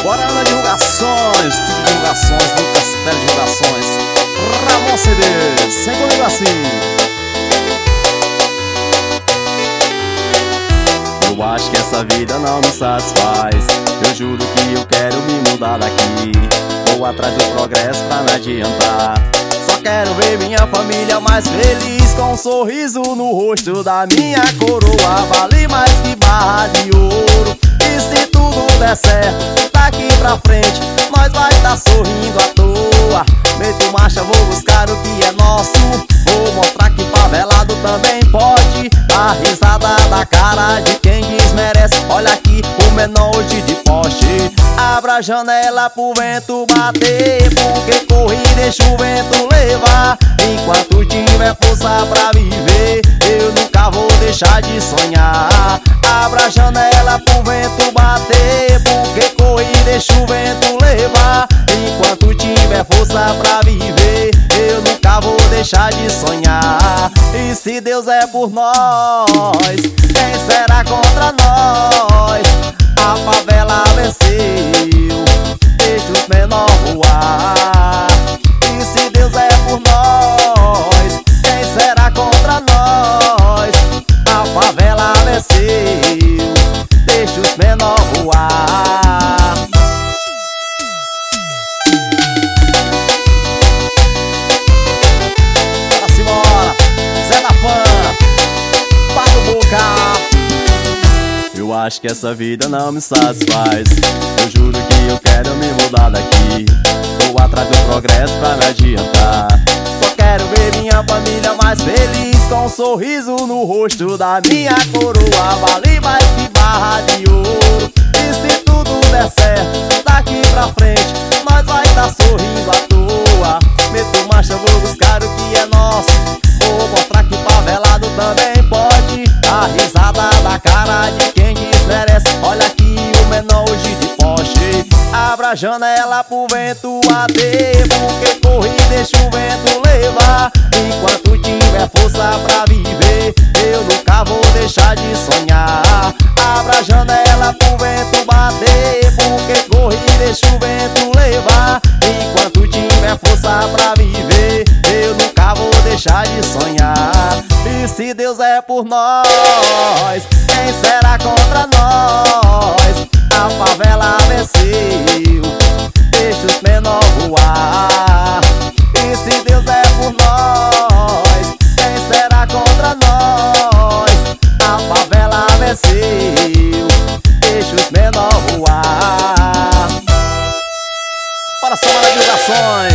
Bora na divulgações, tudo divulgações, muitas teledivulgações. Ramon CD, sem comigo assim. Eu acho que essa vida não me satisfaz. Eu juro que eu quero me mudar daqui. Vou atrás do progresso pra não adiantar. Só quero ver minha família mais feliz, com um sorriso no rosto da minha coroa. Vale mais que barra de ouro. E se tudo der certo, daqui pra frente nós vai tá sorrindo à toa. Meto marcha, vou buscar o que é nosso. Vou mostrar que favelado também pode. A risada da cara de quem desmerece. Olha aqui o menor hoje de poste. Abra a janela pro vento bater, porque corre e deixa o vento levar. Enquanto tiver força pra viver, eu nunca vou deixar de sonhar. Abra a janela pro vento bater, porque corre e deixa o vento levar. Enquanto tiver força pra viver, eu nunca vou deixar de sonhar. E se Deus é por nós, quem será contra nós? A favela venceu, deixa os menor voar. E se Deus é por nós, quem será contra nós? A favela venceu, deixa os menor voar. Bora simbora, Zé da Pan, Pato Boca. Eu acho que essa vida não me satisfaz. Eu juro que eu quero me mudar daqui. Vou atrás do progresso pra não adiantar. Só quero ver minha família mais feliz, com um sorriso no rosto da minha coroa. Vale mais que barra de ouro. E se tudo der certo, daqui pra frente nós vai tá sorrindo à toa. Meto marcha, vou buscar o que é nosso. Vou mostrar que o favelado também pode. A risada da cara de quem desmerece. Olha aqui o menor hoje de poste. Abra a janela pro vento bater, porque corre e deixa o vento levar. Enquanto tiver força pra viver, eu nunca vou deixar de sonhar. Abra a janela pro vento bater, porque corre e deixa o vento levar. Enquanto tiver força pra viver, eu nunca vou deixar de sonhar. E se Deus é por nós, quem será contra nós? A favela venceu, deixa os menor voar. E se Deus é por nós, quem será contra nós? A favela venceu, deixa os menor voar. Para só divulgações.